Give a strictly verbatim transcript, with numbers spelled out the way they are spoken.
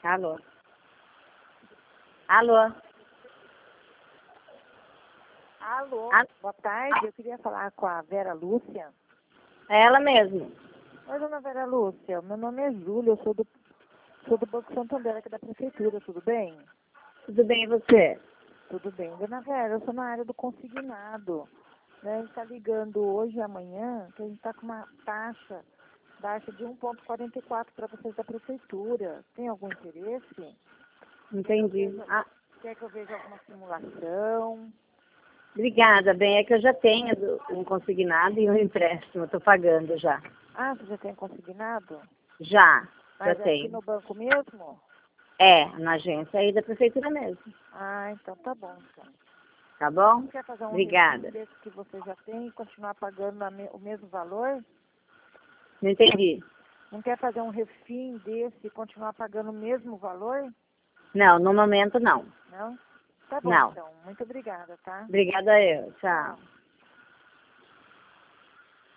Alô? Alô? Alô, Alô? boa tarde. Eu queria falar com a Vera Lúcia. É ela mesmo. Oi, dona Vera Lúcia. Meu nome é Júlia, eu sou do, sou do Banco Santander, aqui da Prefeitura, tudo bem? Tudo bem e você? Tudo bem. Dona Vera, eu sou na área do consignado. Né? A gente está ligando hoje e amanhã, que a gente está com uma taxa baixa de um vírgula quarenta e quatro para vocês da Prefeitura. Tem algum interesse? Entendi. Veja, Ah, quer que eu veja alguma simulação? obrigada, bem, é que eu já tenho do- um consignado e um empréstimo, eu estou pagando já. Ah, você já tem consignado? Já, já Mas é aqui tenho. no banco mesmo? É, na agência aí da prefeitura mesmo. Ah, então tá bom, então. Tá bom? Não quer fazer um Obrigada. refis desse que você já tem e continuar pagando a me- o mesmo valor? Não entendi. Não quer fazer um refim desse e continuar pagando o mesmo valor? Não, no momento não. Não? Tá bom, Não. então. Muito obrigada, tá? Obrigada eu. Tchau.